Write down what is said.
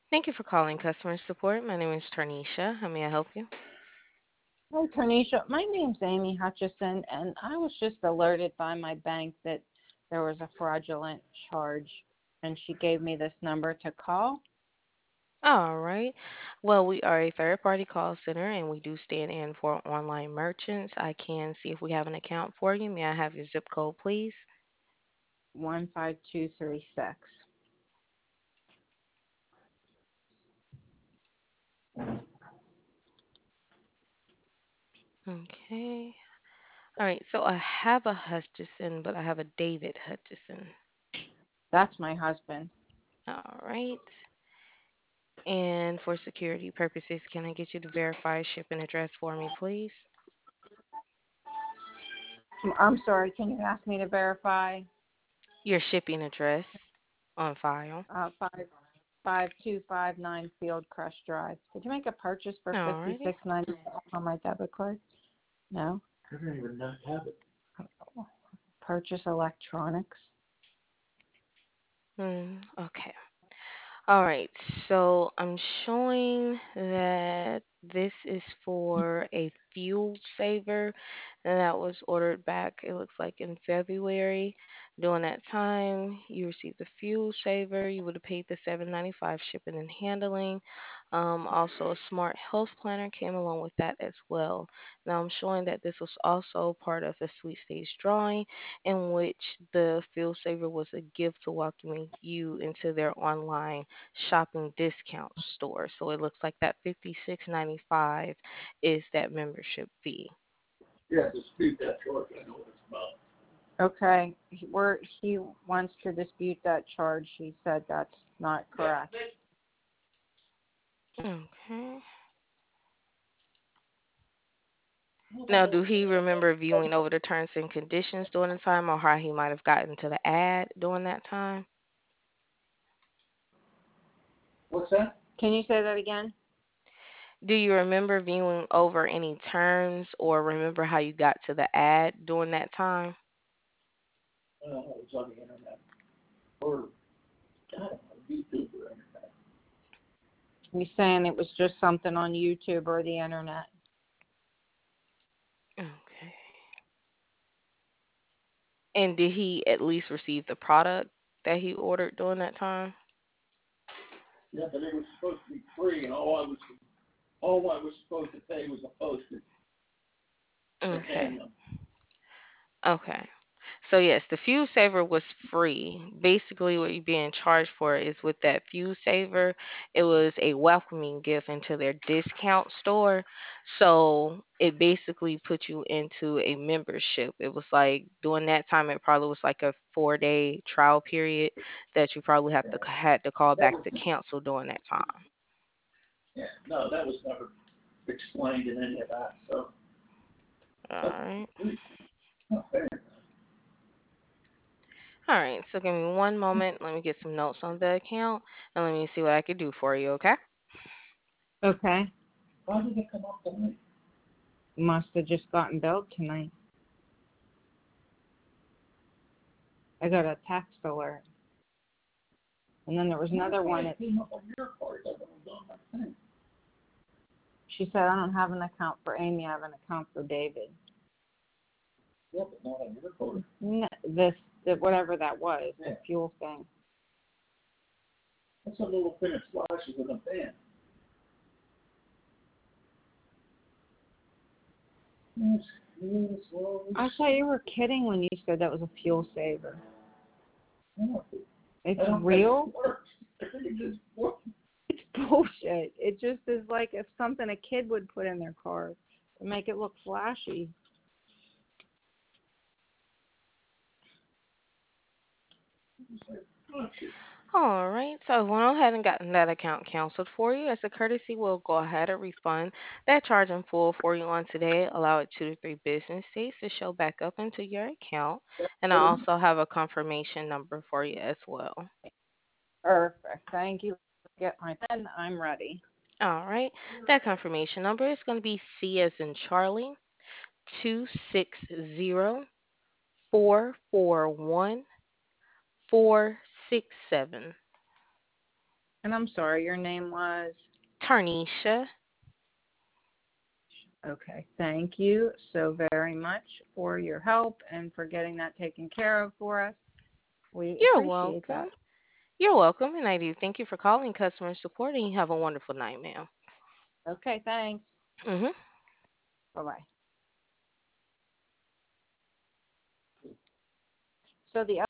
Thank you for calling customer support. My name is Tarnisha. How may I help you? Hi, Tanisha. My name's Amy Hutchison, and I was just alerted by my bank that there was a fraudulent charge, and she gave me this number to call. All right. Well, we are a third party call center and we do stand in for online merchants. I can see if we have an account for you. May I have your zip code, please? 15236. Okay. All right. So I have a Hutchison, but I have a David Hutchison. That's my husband. All right. And for security purposes, can I get you to verify shipping address for me, please? I'm sorry, can you ask me to verify Your shipping address on file. 5259 Field Crush Drive? Did you make a purchase for All righty. 56.90 on my debit card? No. I don't even not have it. Purchase electronics. Okay. All right, so I'm showing that this is for a fuel saver and that was ordered back, it looks like in February. During that time, you received the fuel saver. You would have paid the $7.95 shipping and handling. Also, a smart health planner came along with that as well. Now, I'm showing that this was also part of a sweet stage drawing in which the fuel saver was a gift to welcoming you into their online shopping discount store. So it looks like that 56.95 is that membership fee. Yeah, dispute that charge. I know what it's about. Okay, he wants to dispute that charge. He said that's not correct. Okay. Now, do he remember viewing over the terms and conditions during the time or how he might have gotten to the ad during that time? What's that? Can you say that again? Do you remember viewing over any terms or remember how you got to the ad during that time? It's on the internet. Or, I don't know, YouTube or internet. He's saying it was just something on YouTube or the internet. Okay. And did he at least receive the product that he ordered during that time? Yeah, but it was supposed to be free, and all I was supposed to pay was a postage to Okay. hand them. Okay. So yes, the Fuse Saver was free. Basically, what you're being charged for is with that Fuse Saver, it was a welcoming gift into their discount store. So it basically put you into a membership. It was like during that time, it probably was like a 4 day trial period that you probably have to Yeah, had to call that back was to cancel during that time. yeah, no, that was never explained in any of that. So All that's right. not fair. All right. So give me one moment. Let me get some notes on the account and let me see what I can do for you. Okay. Okay. How did it come up to me? Must have just gotten billed tonight. I got a text alert. And then there was another one that It came up on your card. That was on my thing. she said, I don't have an account for Amy, I have an account for David. Yeah, but not on your card. Whatever that was, Yeah. the fuel thing. That's a little thing that flashes in a van. Yes, yes, well, I thought you were kidding when you said that was a fuel saver. yeah, It's I don't think real? it works. I think it just works. It's bullshit. It just is like if something a kid would put in their car to make it look flashy. All right, so I went ahead and gotten that account canceled for you. As a courtesy, we'll go ahead and refund that charge in full for you on today. Allow it 2 to 3 business days to show back up into your account. And I also have a confirmation number for you as well. Perfect. Thank you. Get my pen. I'm ready. All right, that confirmation number is going to be C as in Charlie, 260441467. And I'm sorry, your name was? Tarnisha. Okay, thank you so very much for your help and for getting that taken care of for us. We You're appreciate that. welcome. You're welcome, and I do thank you for calling customer support, and you have a wonderful night, ma'am. Okay, thanks. Mhm. Bye bye. So the